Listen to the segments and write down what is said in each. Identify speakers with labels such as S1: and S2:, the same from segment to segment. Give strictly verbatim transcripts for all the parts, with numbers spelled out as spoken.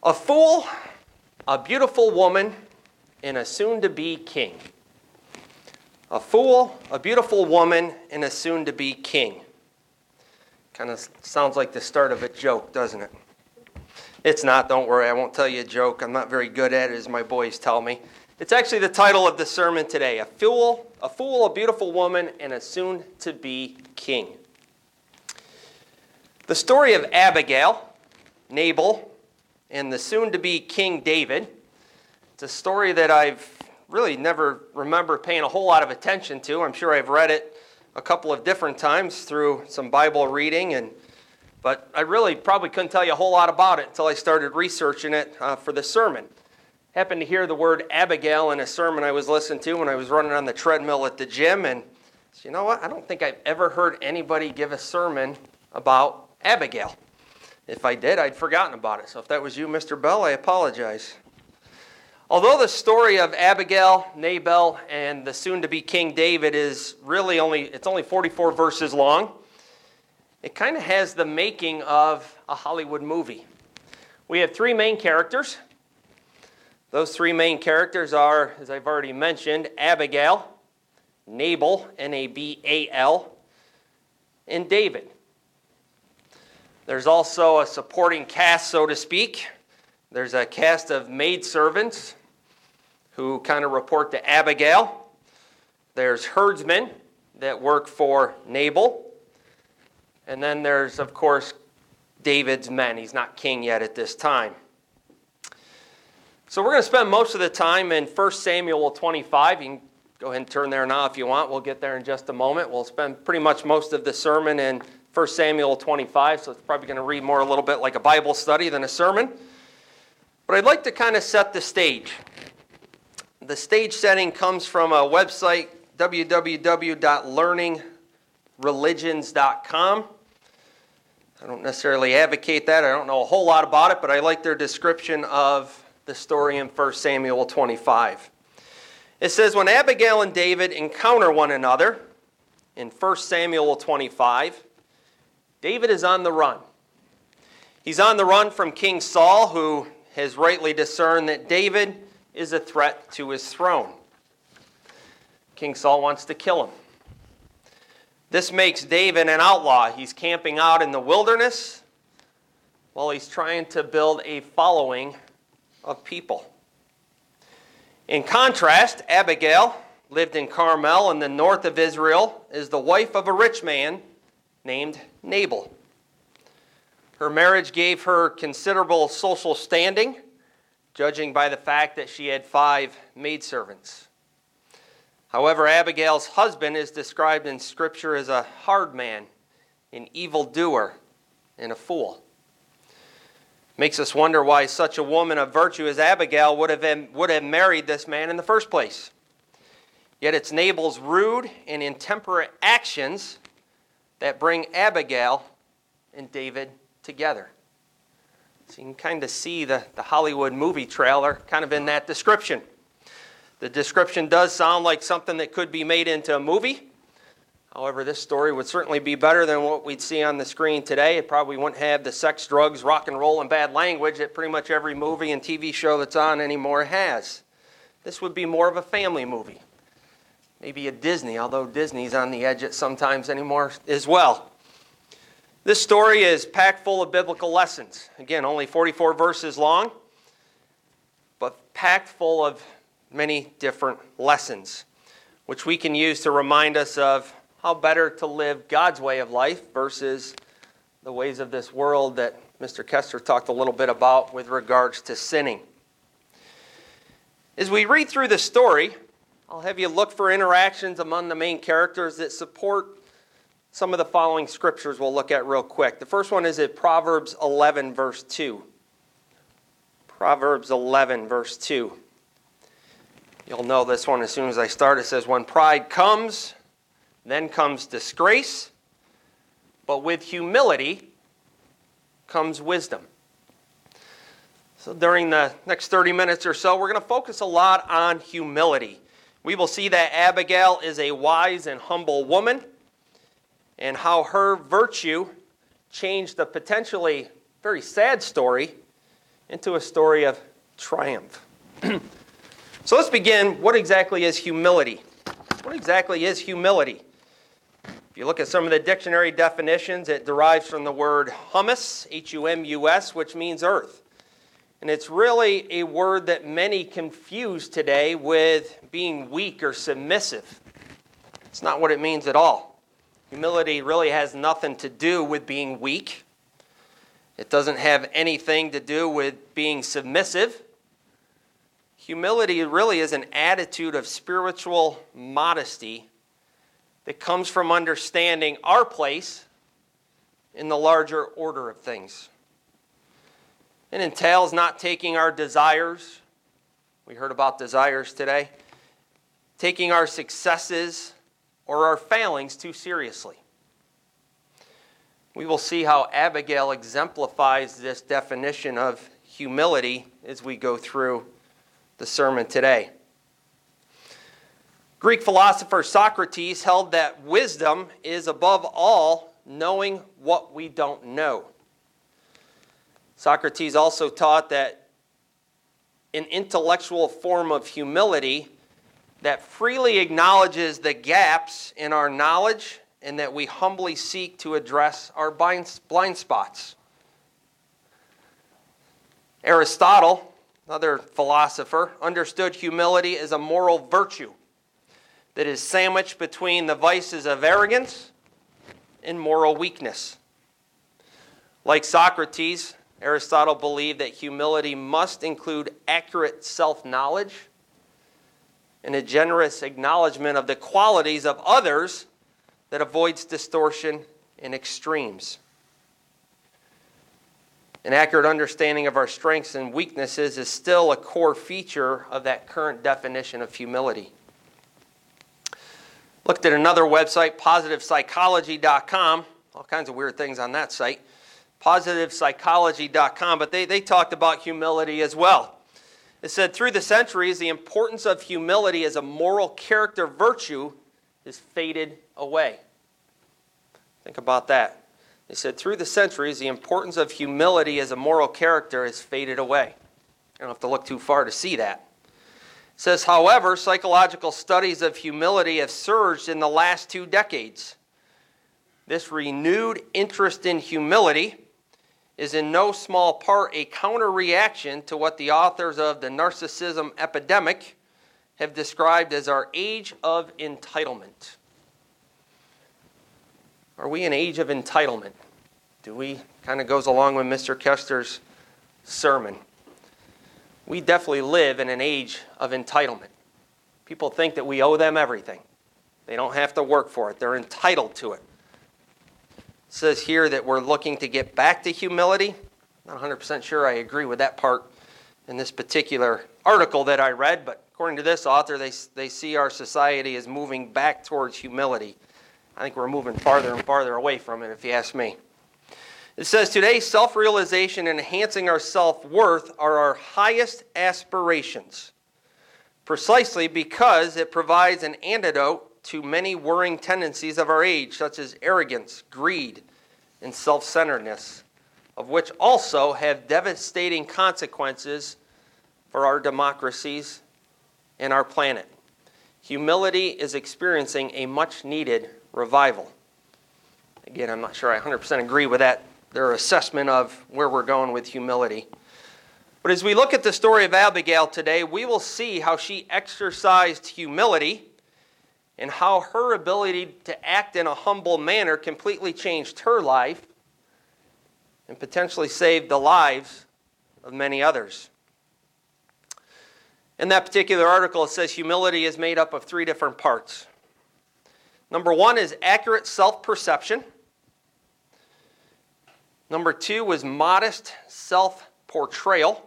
S1: A fool, a beautiful woman, and a soon-to-be king. A fool, a beautiful woman, and a soon-to-be king. Kind of sounds like the start of a joke, doesn't it? It's not, don't worry, I won't tell you a joke. I'm not very good at it, as my boys tell me. It's actually the title of the sermon today. A fool, a fool, a beautiful woman, and a soon-to-be king. The story of Abigail, Nabal, and the soon-to-be King David. It's a story that I've really never remember paying a whole lot of attention to. I'm sure I've read it a couple of different times through some Bible reading, and but I really probably couldn't tell you a whole lot about it until I started researching it uh, for the sermon. Happened to hear the word Abigail in a sermon I was listening to when I was running on the treadmill at the gym, and so, you know what? I don't think I've ever heard anybody give a sermon about Abigail. If I did, I'd forgotten about it. So if that was you, Mister Bell, I apologize. Although the story of Abigail, Nabal, and the soon-to-be King David is really only, it's only forty-four verses long, it kind of has the making of a Hollywood movie. We have three main characters. Those three main characters are, as I've already mentioned, Abigail, Nabal, N A B A L, and David. There's also a supporting cast, so to speak. There's a cast of maidservants who kind of report to Abigail. There's herdsmen that work for Nabal. And then there's, of course, David's men. He's not king yet at this time. So we're going to spend most of the time in First Samuel twenty-five. You can go ahead and turn there now if you want. We'll get there in just a moment. We'll spend pretty much most of the sermon in First Samuel twenty-five, so it's probably going to read more a little bit like a Bible study than a sermon. But I'd like to kind of set the stage. The stage setting comes from a website, w w w dot learning religions dot com. I don't necessarily advocate that. I don't know a whole lot about it, but I like their description of the story in First Samuel twenty-five. It says, when Abigail and David encounter one another in First Samuel twenty-five, David is on the run. He's on the run from King Saul, who has rightly discerned that David is a threat to his throne. King Saul wants to kill him. This makes David an outlaw. He's camping out in the wilderness while he's trying to build a following of people. In contrast, Abigail lived in Carmel in the north of Israel, is the wife of a rich man named Nabal. Her marriage gave her considerable social standing, judging by the fact that she had five maidservants. However, Abigail's husband is described in Scripture as a hard man, an evildoer, and a fool. Makes us wonder why such a woman of virtue as Abigail would have, been, would have married this man in the first place. Yet it's Nabal's rude and intemperate actions that bring Abigail and David together. So you can kind of see the, the Hollywood movie trailer kind of in that description. The description does sound like something that could be made into a movie. However, this story would certainly be better than what we'd see on the screen today. It probably wouldn't have the sex, drugs, rock and roll, and bad language that pretty much every movie and T V show that's on anymore has. This would be more of a family movie. Maybe a Disney, although Disney's on the edge at sometimes anymore as well. This story is packed full of biblical lessons. Again, only forty-four verses long, but packed full of many different lessons, which we can use to remind us of how better to live God's way of life versus the ways of this world that Mister Kester talked a little bit about with regards to sinning. As we read through the story, I'll have you look for interactions among the main characters that support some of the following scriptures we'll look at real quick. The first one is at Proverbs eleven, verse two. Proverbs eleven, verse two. You'll know this one as soon as I start. It says, when pride comes, then comes disgrace, but with humility comes wisdom. So during the next thirty minutes or so, we're going to focus a lot on humility. We will see that Abigail is a wise and humble woman, and how her virtue changed the potentially very sad story into a story of triumph. So let's begin. What exactly is humility? What exactly is humility? If you look at some of the dictionary definitions, it derives from the word humus, H U M U S, which means earth. And it's really a word that many confuse today with being weak or submissive. It's not what it means at all. Humility really has nothing to do with being weak. It doesn't have anything to do with being submissive. Humility really is an attitude of spiritual modesty that comes from understanding our place in the larger order of things. It entails not taking our desires, we heard about desires today, taking our successes or our failings too seriously. We will see how Abigail exemplifies this definition of humility as we go through the sermon today. Greek philosopher Socrates held that wisdom is above all knowing what we don't know. Socrates also taught that an intellectual form of humility that freely acknowledges the gaps in our knowledge and that we humbly seek to address our blind, blind spots. Aristotle, another philosopher, understood humility as a moral virtue that is sandwiched between the vices of arrogance and moral weakness. Like Socrates, Aristotle believed that humility must include accurate self-knowledge and a generous acknowledgement of the qualities of others that avoids distortion and extremes. An accurate understanding of our strengths and weaknesses is still a core feature of that current definition of humility. Looked at another website, positive psychology dot com, all kinds of weird things on that site. positive psychology dot com, but they, they talked about humility as well. It said, through the centuries, the importance of humility as a moral character virtue has faded away. Think about that. They said, through the centuries, the importance of humility as a moral character has faded away. You don't have to look too far to see that. It says, however, psychological studies of humility have surged in the last two decades. This renewed interest in humility is in no small part a counter-reaction to what the authors of The Narcissism Epidemic have described as our age of entitlement. Are we an age of entitlement? Do we, kind of goes along with Mister Kester's sermon. We definitely live in an age of entitlement. People think that we owe them everything. They don't have to work for it. They're entitled to it. It says here that we're looking to get back to humility. I'm not one hundred percent sure I agree with that part in this particular article that I read, but according to this author, they, they see our society as moving back towards humility. I think we're moving farther and farther away from it, if you ask me. It says, today, self-realization and enhancing our self-worth are our highest aspirations, precisely because it provides an antidote to many worrying tendencies of our age, such as arrogance, greed, and self-centeredness, of which also have devastating consequences for our democracies and our planet. Humility is experiencing a much-needed revival. Again, I'm not sure I one hundred percent agree with that, their assessment of where we're going with humility. But as we look at the story of Abigail today, we will see how she exercised humility and how her ability to act in a humble manner completely changed her life and potentially saved the lives of many others. In that particular article, it says humility is made up of three different parts. Number one is accurate self-perception. Number two was modest self-portrayal.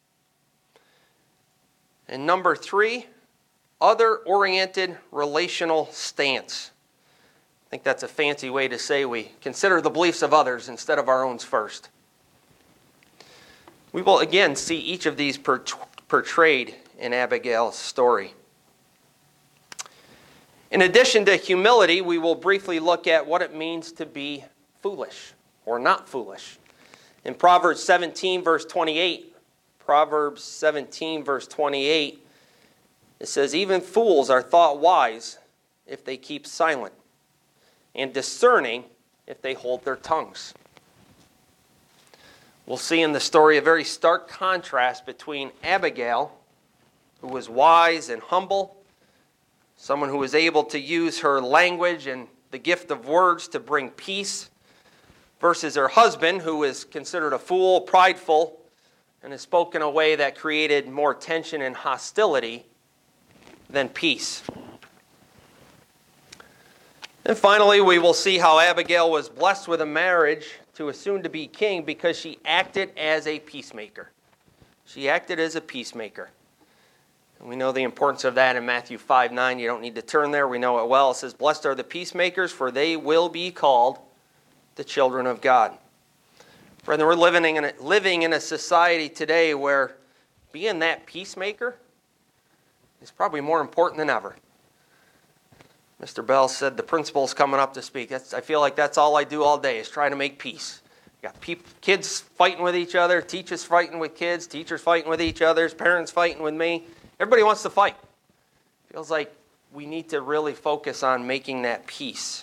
S1: And number three, other-oriented relational stance. I think that's a fancy way to say we consider the beliefs of others instead of our own first. We will again see each of these portrayed in Abigail's story. In addition to humility, we will briefly look at what it means to be foolish or not foolish. In Proverbs seventeen, verse twenty-eight, Proverbs seventeen, verse twenty-eight, it says, even fools are thought wise if they keep silent, and discerning if they hold their tongues. We'll see in the story a very stark contrast between Abigail, who was wise and humble, someone who was able to use her language and the gift of words to bring peace, versus her husband, who is considered a fool, prideful, and has spoken in a way that created more tension and hostility than peace. And finally, we will see how Abigail was blessed with a marriage to a soon-to-be king because she acted as a peacemaker. She acted as a peacemaker. And we know the importance of that in Matthew five nine. You don't need to turn there. We know it well. It says, blessed are the peacemakers, for they will be called the children of God. Brethren, we're living in a, living in a society today where being that peacemaker is probably more important than ever. Mister Bell said the principal's coming up to speak. That's, I feel like that's all I do all day is try to make peace. You got peop, kids fighting with each other, teachers fighting with kids, teachers fighting with each other, parents fighting with me. Everybody wants to fight. Feels like we need to really focus on making that peace.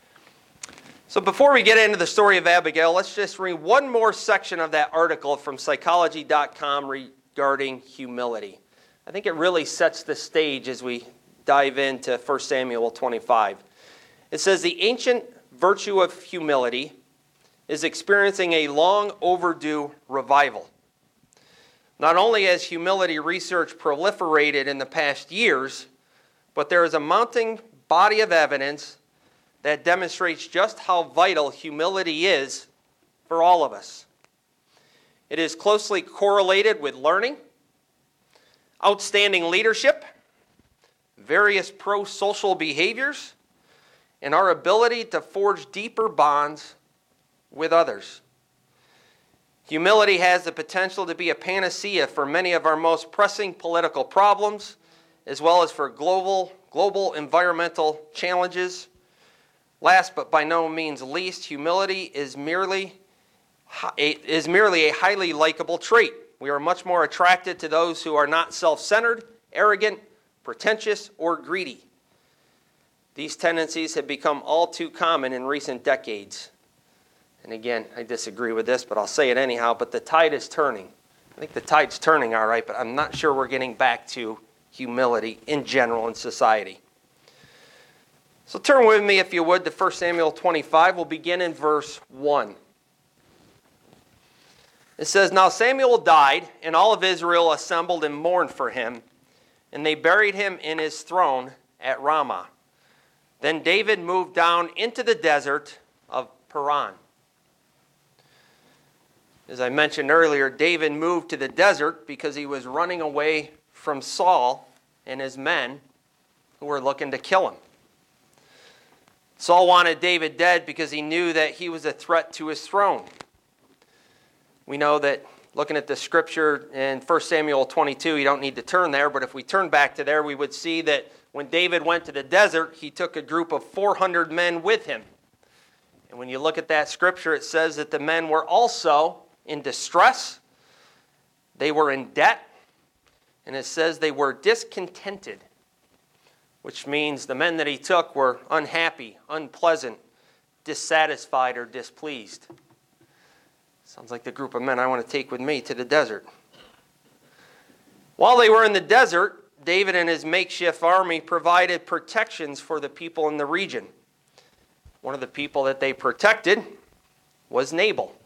S1: So before we get into the story of Abigail, let's just read one more section of that article from psychology dot com regarding humility. I think it really sets the stage as we dive into First Samuel twenty-five. It says, the ancient virtue of humility is experiencing a long overdue revival. Not only has humility research proliferated in the past years, but there is a mounting body of evidence that demonstrates just how vital humility is for all of us. It is closely correlated with learning, outstanding leadership, various pro-social behaviors, and our ability to forge deeper bonds with others. Humility has the potential to be a panacea for many of our most pressing political problems, as well as for global, global environmental challenges. Last but by no means least, humility is merely, is merely a highly likable trait. We are much more attracted to those who are not self-centered, arrogant, pretentious, or greedy. These tendencies have become all too common in recent decades. And again, I disagree with this, but I'll say it anyhow, but the tide is turning. I think the tide's turning all right, but I'm not sure we're getting back to humility in general in society. So turn with me, if you would, to First Samuel twenty-five. We'll begin in verse one. It says, now Samuel died, and all of Israel assembled and mourned for him, and they buried him in his throne at Ramah. Then David moved down into the desert of Paran. As I mentioned earlier, David moved to the desert because he was running away from Saul and his men who were looking to kill him. Saul wanted David dead because he knew that he was a threat to his throne. We know that looking at the scripture in First Samuel twenty-two, you don't need to turn there, but if we turn back to there, we would see that when David went to the desert, he took a group of four hundred men with him. And when you look at that scripture, it says that the men were also in distress, they were in debt, and it says they were discontented, which means the men that he took were unhappy, unpleasant, dissatisfied, or displeased. Sounds like the group of men I want to take with me to the desert. While they were in the desert, David and his makeshift army provided protections for the people in the region. One of the people that they protected was Nabal.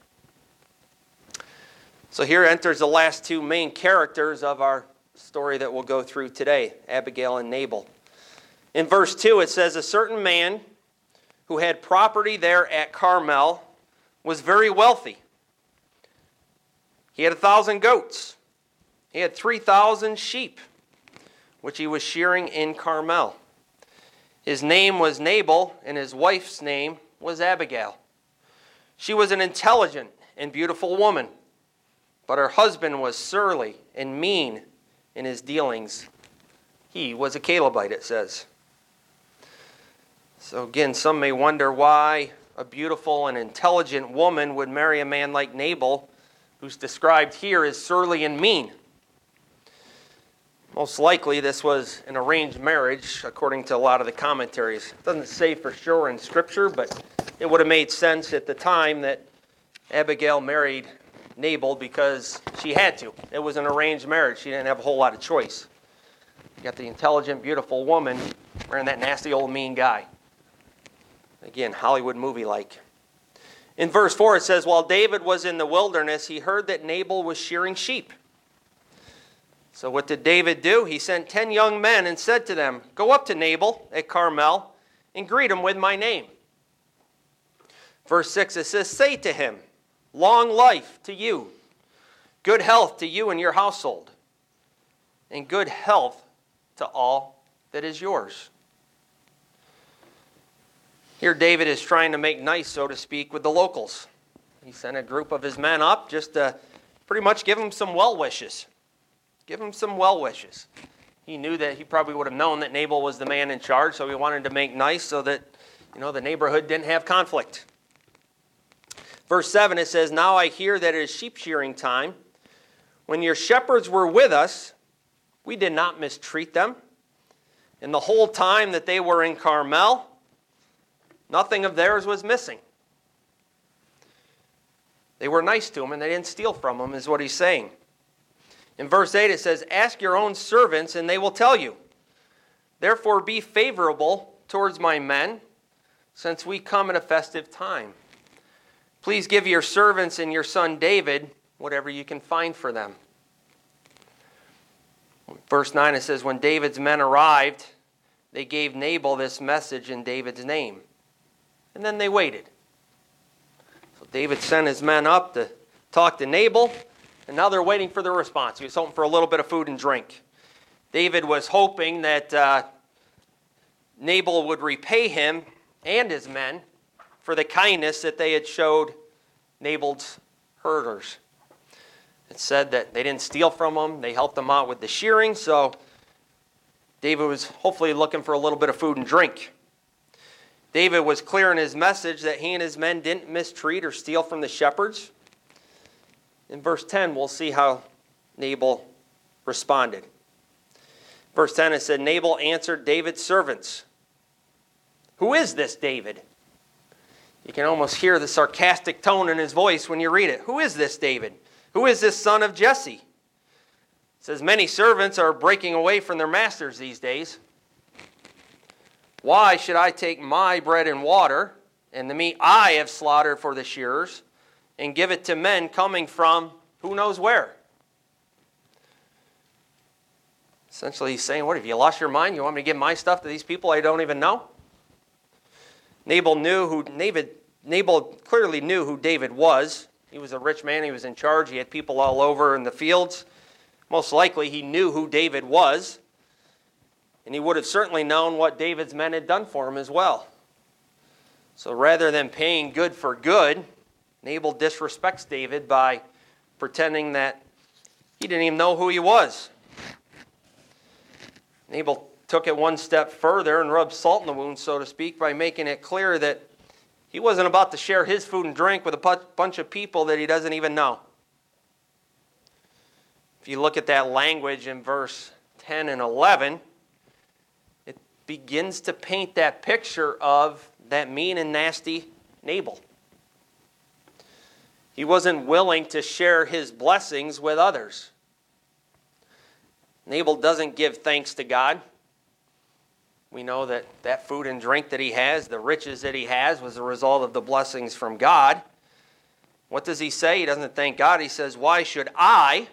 S1: So here enters the last two main characters of our story that we'll go through today, Abigail and Nabal. In verse two, it says, a certain man who had property there at Carmel was very wealthy. He had a thousand goats. He had three thousand sheep, which he was shearing in Carmel. His name was Nabal, and his wife's name was Abigail. She was an intelligent and beautiful woman, but her husband was surly and mean in his dealings. He was a Calebite, it says. So again, some may wonder why a beautiful and intelligent woman would marry a man like Nabal, who's described here as surly and mean. Most likely this was an arranged marriage, according to a lot of the commentaries. It doesn't say for sure in Scripture, but it would have made sense at the time that Abigail married Nabal because she had to. It was an arranged marriage. She didn't have a whole lot of choice. You got the intelligent, beautiful woman marrying that nasty old mean guy. Again, Hollywood movie-like. In verse four it says, while David was in the wilderness, he heard that Nabal was shearing sheep. So what did David do? He sent ten young men and said to them, go up to Nabal at Carmel and greet him with my name. Verse six, it says, say to him, long life to you, good health to you and your household, and good health to all that is yours. Here David is trying to make nice, so to speak, with the locals. He sent a group of his men up just to pretty much give them some well wishes. Give him some well wishes. He knew that he probably would have known that Nabal was the man in charge, so he wanted to make nice so that, you know, the neighborhood didn't have conflict. Verse seven, it says, now I hear that it is sheep shearing time. When your shepherds were with us, we did not mistreat them. And the whole time that they were in Carmel, nothing of theirs was missing. They were nice to him and they didn't steal from him, is what he's saying. In verse eight it says, ask your own servants and they will tell you. Therefore be favorable towards my men, since we come at a festive time. Please give your servants and your son David whatever you can find for them. Verse nine it says, when David's men arrived, they gave Nabal this message in David's name. And then they waited. So David sent his men up to talk to Nabal. And now they're waiting for the response. He was hoping for a little bit of food and drink. David was hoping that uh, Nabal would repay him and his men for the kindness that they had showed Nabal's herders. It said that they didn't steal from them. They helped them out with the shearing. So David was hopefully looking for a little bit of food and drink. David was clear in his message that he and his men didn't mistreat or steal from the shepherds. In verse ten, we'll see how Nabal responded. Verse ten, it said, Nabal answered David's servants. Who is this David? You can almost hear the sarcastic tone in his voice when you read it. Who is this David? Who is this son of Jesse? It says, many servants are breaking away from their masters these days. Why should I take my bread and water and the meat I have slaughtered for the shearers and give it to men coming from who knows where? Essentially, he's saying, what, have you lost your mind? You want me to give my stuff to these people I don't even know? Nabal knew who David, Nabal clearly knew who David was. He was a rich man. He was in charge. He had people all over in the fields. Most likely, he knew who David was. And he would have certainly known what David's men had done for him as well. So rather than paying good for good, Nabal disrespects David by pretending that he didn't even know who he was. Nabal took it one step further and rubbed salt in the wound, so to speak, by making it clear that he wasn't about to share his food and drink with a bunch of people that he doesn't even know. If you look at that language in verse ten and eleven, it begins to paint that picture of that mean and nasty Nabal. He wasn't willing to share his blessings with others. Nabal doesn't give thanks to God. We know that that food and drink that he has, the riches that he has, was a result of the blessings from God. What does he say? He doesn't thank God. He says, why should I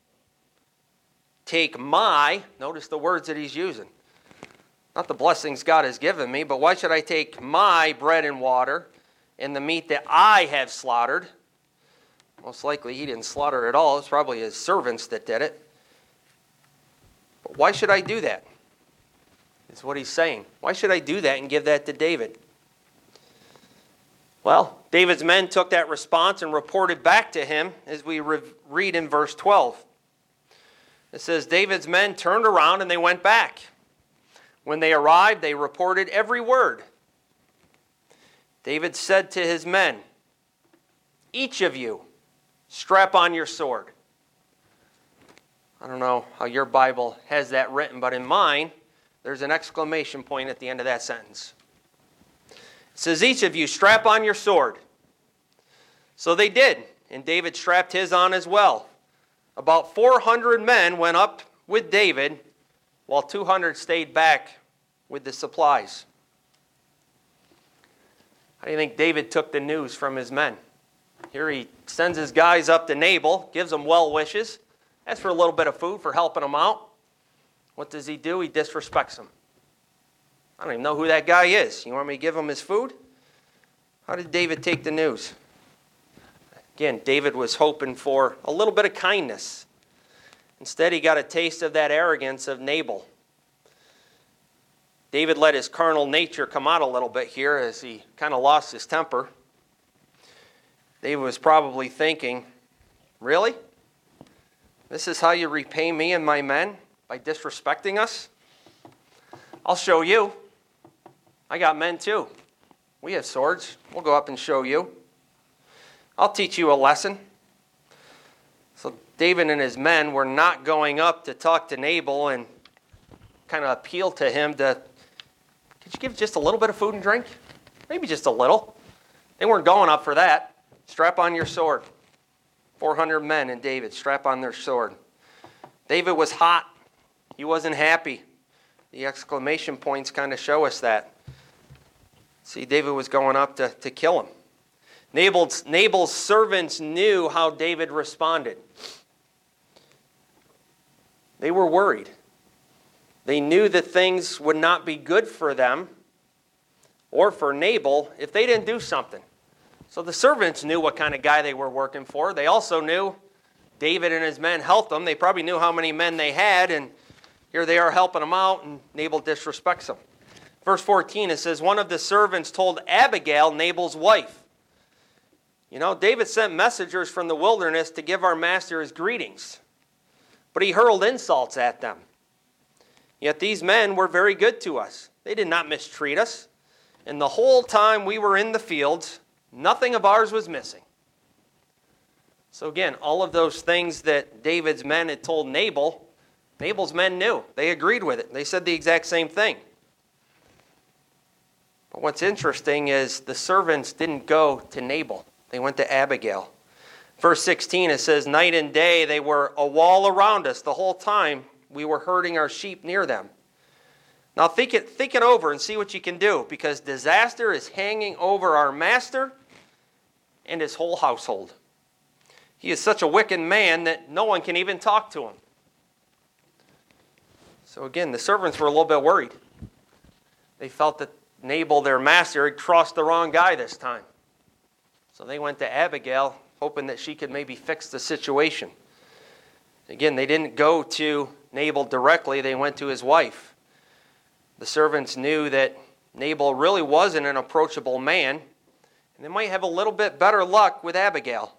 S1: take my, notice the words that he's using, not the blessings God has given me, but why should I take my bread and water and the meat that I have slaughtered? Most likely he didn't slaughter it at all. It's probably his servants that did it. But why should I do that? Is what he's saying. Why should I do that and give that to David? Well, David's men took that response and reported back to him as we re- read in verse twelve. It says, David's men turned around and they went back. When they arrived, they reported every word. David said to his men, each of you strap on your sword. I don't know how your Bible has that written, but in mine, there's an exclamation point at the end of that sentence. It says, each of you strap on your sword. So they did, and David strapped his on as well. About four hundred men went up with David, while two hundred stayed back with the supplies. How do you think David took the news from his men? Here he sends his guys up to Nabal, gives them well wishes, asks for a little bit of food for helping them out. What does he do? He disrespects them. I don't even know who that guy is. You want me to give him his food? How did David take the news? Again, David was hoping for a little bit of kindness. Instead, he got a taste of that arrogance of Nabal. David let his carnal nature come out a little bit here as he kind of lost his temper. David was probably thinking, really? This is how you repay me and my men? By disrespecting us? I'll show you. I got men too. We have swords. We'll go up and show you. I'll teach you a lesson. So David and his men were not going up to talk to Nabal and kind of appeal to him to, could you give just a little bit of food and drink? Maybe just a little. They weren't going up for that. Strap on your sword. four hundred men and David strap on their sword. David was hot. He wasn't happy. The exclamation points kind of show us that. See, David was going up to, to kill him. Nabal's, Nabal's servants knew how David responded. They were worried. They knew that things would not be good for them or for Nabal if they didn't do something. So the servants knew what kind of guy they were working for. They also knew David and his men helped them. They probably knew how many men they had, and here they are helping them out, and Nabal disrespects them. Verse fourteen, it says, one of the servants told Abigail, Nabal's wife, you know, David sent messengers from the wilderness to give our master his greetings, but he hurled insults at them. Yet these men were very good to us. They did not mistreat us. And the whole time we were in the fields, nothing of ours was missing. So again, all of those things that David's men had told Nabal, Nabal's men knew. They agreed with it. They said the exact same thing. But what's interesting is the servants didn't go to Nabal. They went to Abigail. Verse sixteen, it says, night and day they were a wall around us the whole time we were herding our sheep near them. Now think it, think it over and see what you can do, because disaster is hanging over our master and his whole household. He is such a wicked man that no one can even talk to him. So again, the servants were a little bit worried. They felt that Nabal, their master, had crossed the wrong guy this time. So they went to Abigail, hoping that she could maybe fix the situation. Again, they didn't go to Nabal directly. They went to his wife. The servants knew that Nabal really wasn't an approachable man, and they might have a little bit better luck with Abigail.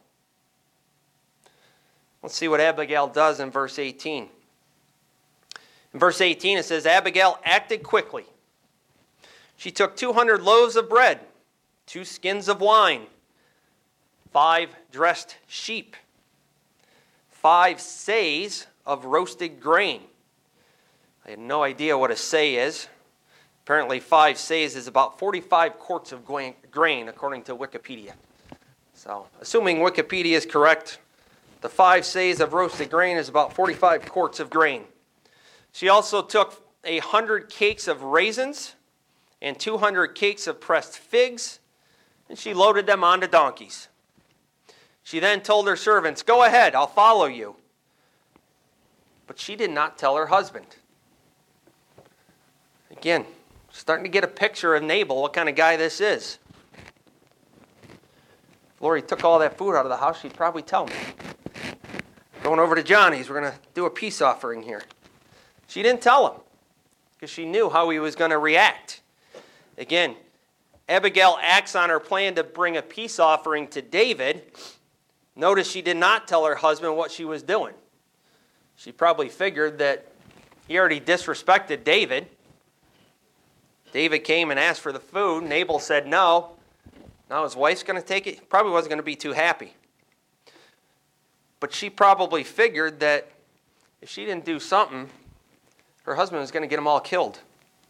S1: Let's see what Abigail does in verse eighteen. In verse eighteen, it says, Abigail acted quickly. She took two hundred loaves of bread, two skins of wine, five dressed sheep, five seahs of roasted grain. I had no idea what a seah is. Apparently five seahs is about forty-five quarts of grain, according to Wikipedia. So, assuming Wikipedia is correct, the five seahs of roasted grain is about forty-five quarts of grain. She also took a hundred cakes of raisins and two hundred cakes of pressed figs, and she loaded them onto donkeys. She then told her servants, go ahead, I'll follow you. But she did not tell her husband. Again, starting to get a picture of Nabal, what kind of guy this is. If Lori took all that food out of the house, she'd probably tell me. Going over to Johnny's, we're going to do a peace offering here. She didn't tell him because she knew how he was going to react. Again, Abigail acts on her plan to bring a peace offering to David. Notice she did not tell her husband what she was doing. She probably figured that he already disrespected David. David came and asked for the food. Nabal said no. Now his wife's going to take it. Probably wasn't going to be too happy. But she probably figured that if she didn't do something, her husband was going to get them all killed.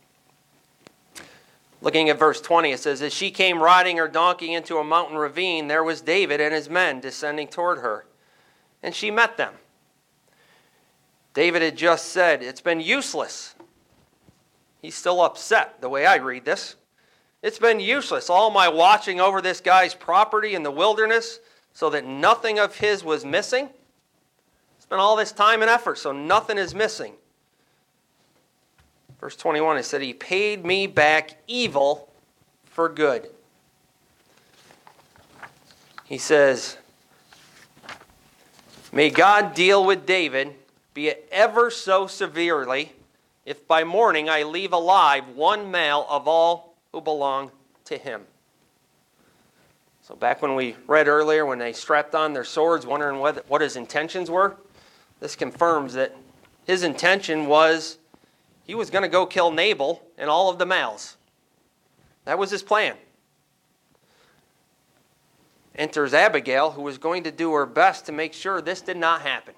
S1: Looking at verse twenty, it says, as she came riding her donkey into a mountain ravine, there was David and his men descending toward her. And she met them. David had just said, it's been useless. He's still upset, the way I read this. It's been useless, all my watching over this guy's property in the wilderness so that nothing of his was missing. Spent all this time and effort, so nothing is missing. Verse twenty-one, it said, he paid me back evil for good. He says, may God deal with David, be it ever so severely, if by morning I leave alive one male of all who belong to him. So back when we read earlier, when they strapped on their swords, wondering what, what his intentions were, this confirms that his intention was he was going to go kill Nabal and all of the males. That was his plan. Enters Abigail, who was going to do her best to make sure this did not happen.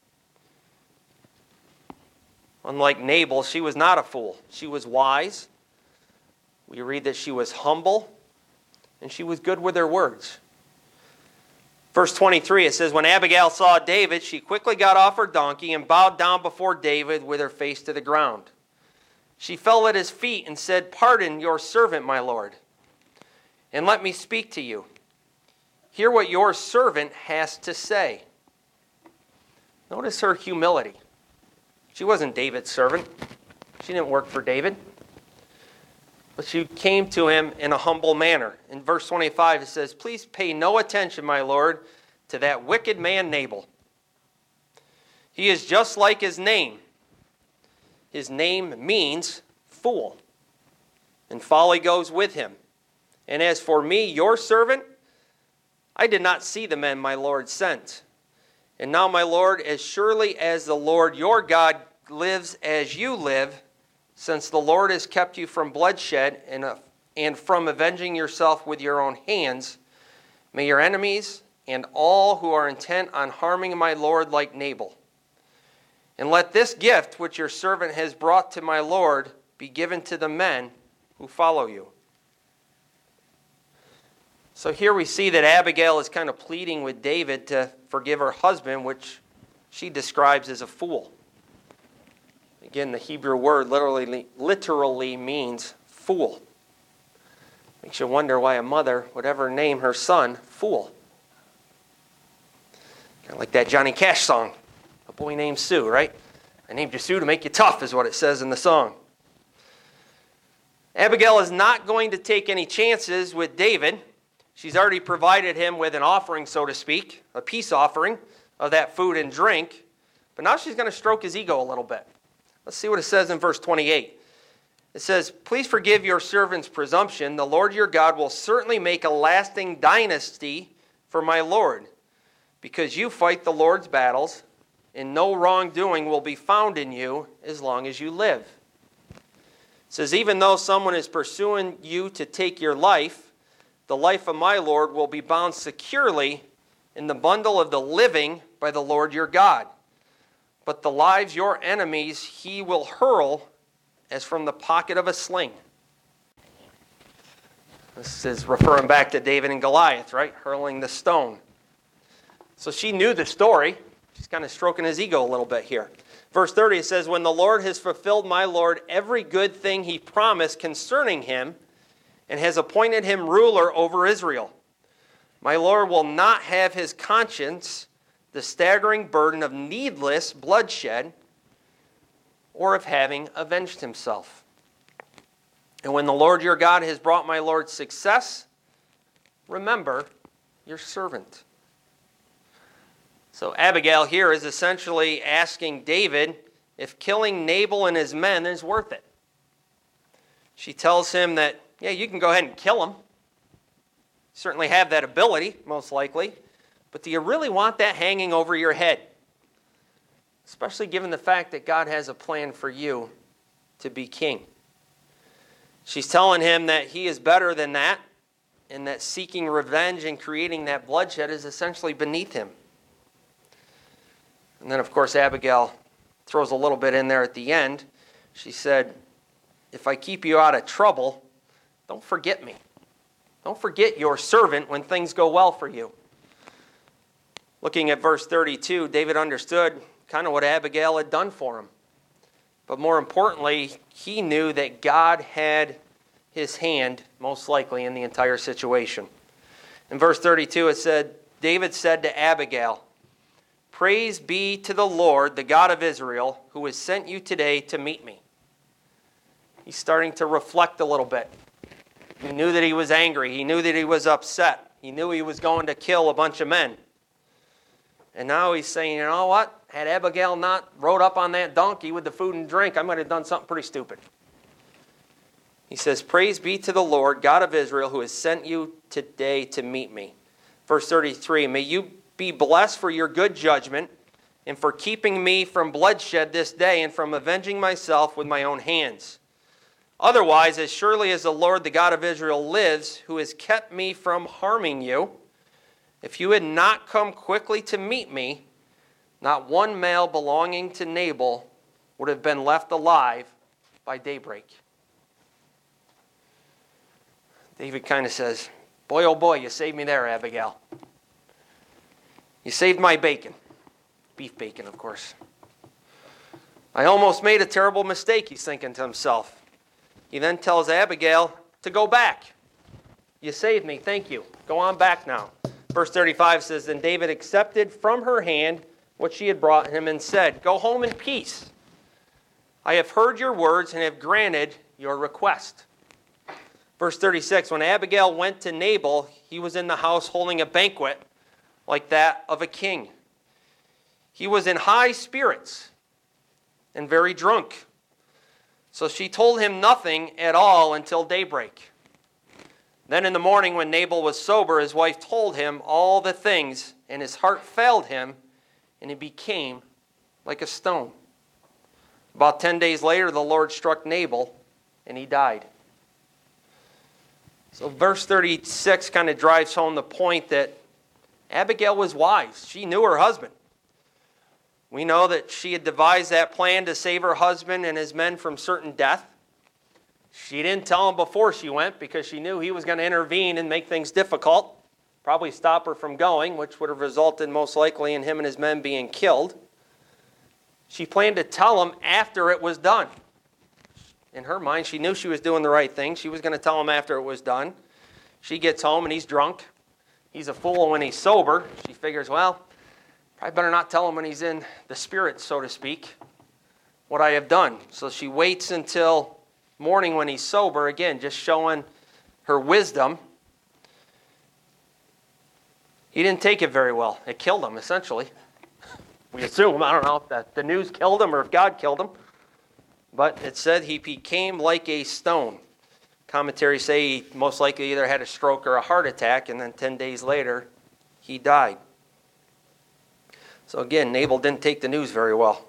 S1: Unlike Nabal, she was not a fool. She was wise. We read that she was humble, and she was good with her words. Verse twenty-three, it says, when Abigail saw David, she quickly got off her donkey and bowed down before David with her face to the ground. She fell at his feet and said, pardon your servant, my lord, and let me speak to you. Hear what your servant has to say. Notice her humility. She wasn't David's servant. She didn't work for David. But she came to him in a humble manner. In verse twenty-five, it says, please pay no attention, my lord, to that wicked man Nabal. He is just like his name. His name means fool, and folly goes with him. And as for me, your servant, I did not see the men my Lord sent. And now, my Lord, as surely as the Lord your God lives as you live, since the Lord has kept you from bloodshed and, uh, and from avenging yourself with your own hands, may your enemies and all who are intent on harming my Lord like Nabal. And let this gift which your servant has brought to my Lord be given to the men who follow you. So here we see that Abigail is kind of pleading with David to forgive her husband, which she describes as a fool. Again, the Hebrew word literally, literally means fool. Makes you wonder why a mother would ever name her son Fool. Kind of like that Johnny Cash song, A Boy Named Sue, right? I named you Sue to make you tough, is what it says in the song. Abigail is not going to take any chances with David. She's already provided him with an offering, so to speak, a peace offering of that food and drink. But now she's going to stroke his ego a little bit. Let's see what it says in verse twenty-eight. It says, please forgive your servant's presumption. The Lord your God will certainly make a lasting dynasty for my Lord, because you fight the Lord's battles, and no wrongdoing will be found in you as long as you live. It says, even though someone is pursuing you to take your life, the life of my Lord will be bound securely in the bundle of the living by the Lord your God. But the lives your enemies he will hurl as from the pocket of a sling. This is referring back to David and Goliath, right? Hurling the stone. So she knew the story. She's kind of stroking his ego a little bit here. Verse thirty, it says, when the Lord has fulfilled my Lord every good thing he promised concerning him, and has appointed him ruler over Israel, my Lord will not have his conscience the staggering burden of needless bloodshed, or of having avenged himself. And when the Lord your God has brought my Lord success, remember your servant. So Abigail here is essentially asking David if killing Nabal and his men is worth it. She tells him that, yeah, you can go ahead and kill him. Certainly have that ability, most likely. But do you really want that hanging over your head? Especially given the fact that God has a plan for you to be king. She's telling him that he is better than that, and that seeking revenge and creating that bloodshed is essentially beneath him. And then, of course, Abigail throws a little bit in there at the end. She said, if I keep you out of trouble, don't forget me. Don't forget your servant when things go well for you. Looking at verse thirty-two, David understood kind of what Abigail had done for him. But more importantly, he knew that God had his hand, most likely, in the entire situation. In verse thirty-two, it said, David said to Abigail, praise be to the Lord, the God of Israel, who has sent you today to meet me. He's starting to reflect a little bit. He knew that he was angry. He knew that he was upset. He knew he was going to kill a bunch of men. And now he's saying, you know what? Had Abigail not rode up on that donkey with the food and drink, I might have done something pretty stupid. He says, praise be to the Lord, God of Israel, who has sent you today to meet me. Verse thirty-three, may you be blessed for your good judgment and for keeping me from bloodshed this day and from avenging myself with my own hands. Otherwise, as surely as the Lord, the God of Israel, lives, who has kept me from harming you, if you had not come quickly to meet me, not one male belonging to Nabal would have been left alive by daybreak. David kind of says, boy, oh boy, you saved me there, Abigail. You saved my bacon. Beef bacon, of course. I almost made a terrible mistake, he's thinking to himself. He then tells Abigail to go back. You saved me, thank you. Go on back now. Verse thirty-five says, then David accepted from her hand what she had brought him and said, go home in peace. I have heard your words and have granted your request. Verse thirty-six, when Abigail went to Nabal, he was in the house holding a banquet like that of a king. He was in high spirits and very drunk. So she told him nothing at all until daybreak. Then in the morning when Nabal was sober, his wife told him all the things, and his heart failed him, and he became like a stone. About ten days later, the Lord struck Nabal, and he died. So verse thirty-six kind of drives home the point that Abigail was wise. She knew her husband. We know that she had devised that plan to save her husband and his men from certain death. She didn't tell him before she went because she knew he was going to intervene and make things difficult, probably stop her from going, which would have resulted most likely in him and his men being killed. She planned to tell him after it was done. In her mind, she knew she was doing the right thing. She was going to tell him after it was done. She gets home and he's drunk. He's a fool when he's sober. She figures, well, I better not tell him when he's in the spirit, so to speak, what I have done. So she waits until morning when he's sober, again, just showing her wisdom. He didn't take it very well. It killed him, essentially. We assume, I don't know if that, the news killed him or if God killed him. But it said he became like a stone. Commentaries say he most likely either had a stroke or a heart attack, and then ten days later, he died. So again, Nabal didn't take the news very well.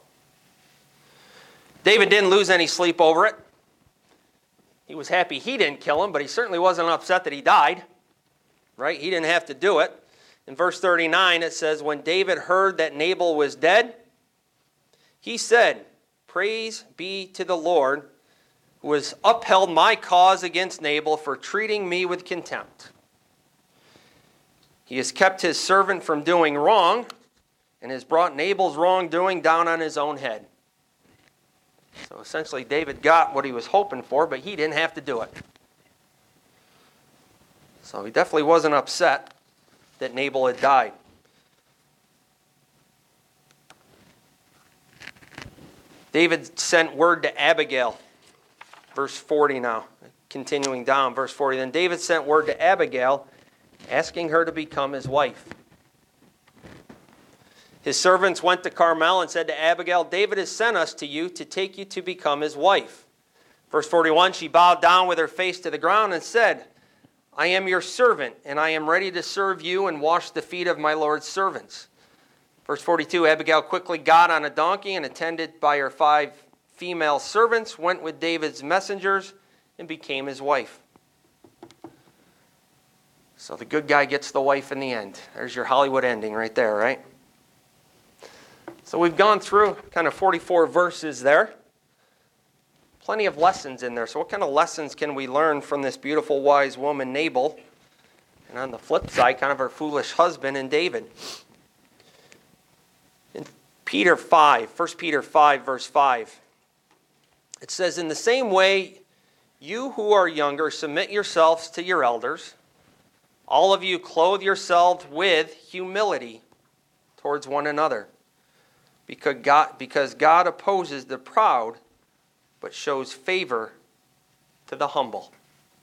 S1: David didn't lose any sleep over it. He was happy he didn't kill him, but he certainly wasn't upset that he died. Right? He didn't have to do it. In verse thirty-nine, it says, when David heard that Nabal was dead, he said, praise be to the Lord, who has upheld my cause against Nabal for treating me with contempt. He has kept his servant from doing wrong, and has brought Nabal's wrongdoing down on his own head. So essentially, David got what he was hoping for, but he didn't have to do it. So he definitely wasn't upset that Nabal had died. David sent word to Abigail. Verse forty now, continuing down, verse forty. Then David sent word to Abigail, asking her to become his wife. His servants went to Carmel and said to Abigail, David has sent us to you to take you to become his wife. Verse forty-one, she bowed down with her face to the ground and said, I am your servant, and I am ready to serve you and wash the feet of my Lord's servants. Verse forty-two, Abigail quickly got on a donkey and, attended by her five female servants, went with David's messengers and became his wife. So the good guy gets the wife in the end. There's your Hollywood ending right there, right? So we've gone through kind of forty-four verses there. Plenty of lessons in there. So what kind of lessons can we learn from this beautiful, wise woman, Nabal? And on the flip side, kind of her foolish husband in David. In Peter five, First Peter five, verse five, it says, "In the same way, you who are younger, submit yourselves to your elders. All of you clothe yourselves with humility towards one another. Because God, because God opposes the proud, but shows favor to the humble."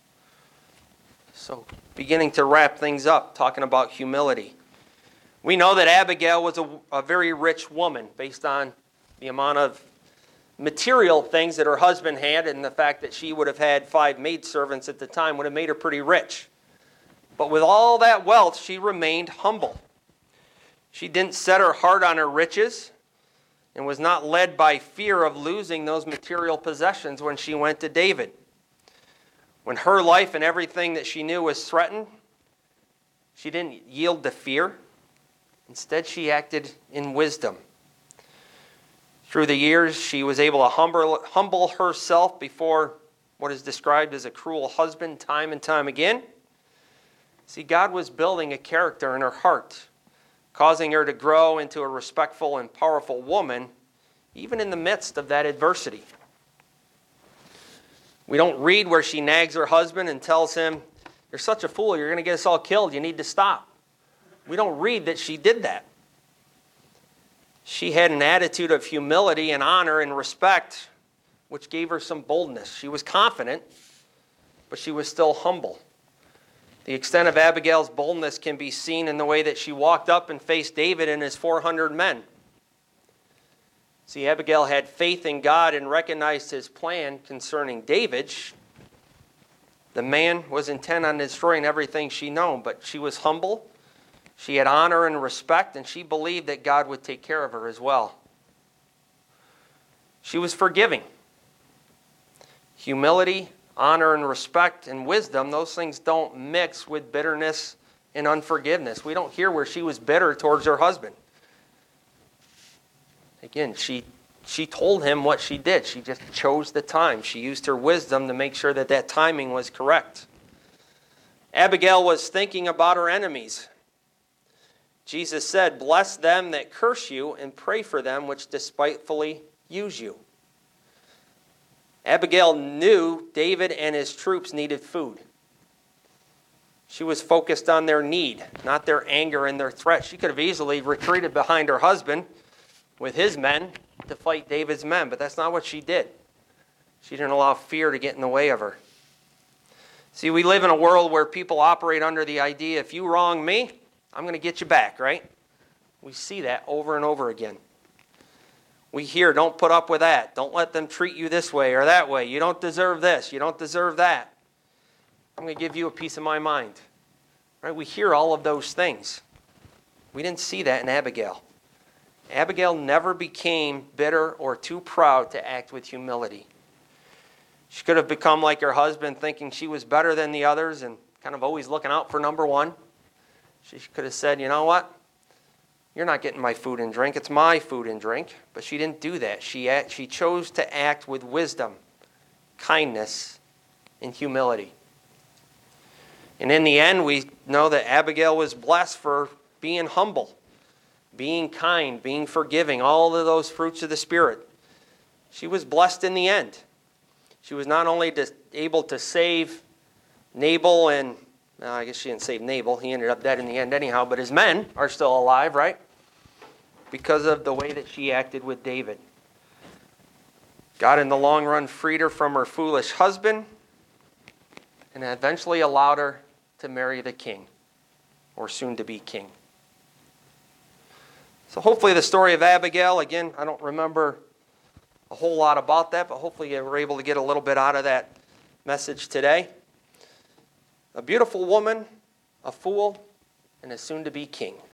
S1: So, beginning to wrap things up, talking about humility. We know that Abigail was a, a very rich woman based on the amount of material things that her husband had, and the fact that she would have had five maidservants at the time would have made her pretty rich. But with all that wealth, she remained humble. She didn't set her heart on her riches and was not led by fear of losing those material possessions when she went to David. When her life and everything that she knew was threatened, she didn't yield to fear. Instead, she acted in wisdom. Through the years, she was able to humble, humble herself before what is described as a cruel husband time and time again. See, God was building a character in her heart, causing her to grow into a respectful and powerful woman, even in the midst of that adversity. We don't read where she nags her husband and tells him, "You're such a fool, you're going to get us all killed, you need to stop." We don't read that she did that. She had an attitude of humility and honor and respect, which gave her some boldness. She was confident, but she was still humble. The extent of Abigail's boldness can be seen in the way that she walked up and faced David and his four hundred men. See, Abigail had faith in God and recognized his plan concerning David. The man was intent on destroying everything she knew, but she was humble. She had honor and respect, and she believed that God would take care of her as well. She was forgiving. Humility, honor and respect and wisdom, those things don't mix with bitterness and unforgiveness. We don't hear where she was bitter towards her husband. Again, she she told him what she did. She just chose the time. She used her wisdom to make sure that that timing was correct. Abigail was thinking about her enemies. Jesus said, "Bless them that curse you and pray for them which despitefully use you." Abigail knew David and his troops needed food. She was focused on their need, not their anger and their threat. She could have easily retreated behind her husband with his men to fight David's men, but that's not what she did. She didn't allow fear to get in the way of her. See, we live in a world where people operate under the idea, if you wrong me, I'm going to get you back, right? We see that over and over again. We hear, don't put up with that. Don't let them treat you this way or that way. You don't deserve this. You don't deserve that. I'm going to give you a piece of my mind. Right? We hear all of those things. We didn't see that in Abigail. Abigail never became bitter or too proud to act with humility. She could have become like her husband, thinking she was better than the others and kind of always looking out for number one. She could have said, "You know what? You're not getting my food and drink. It's my food and drink." But she didn't do that. She, act, she chose to act with wisdom, kindness, and humility. And in the end, we know that Abigail was blessed for being humble, being kind, being forgiving, all of those fruits of the Spirit. She was blessed in the end. She was not only to, able to save Nabal and, well, I guess she didn't save Nabal. He ended up dead in the end anyhow, but his men are still alive, right? Because of the way that she acted with David. God, in the long run, freed her from her foolish husband and eventually allowed her to marry the king, or soon-to-be king. So hopefully the story of Abigail, again, I don't remember a whole lot about that, but hopefully you were able to get a little bit out of that message today. A beautiful woman, a fool, and a soon-to-be king.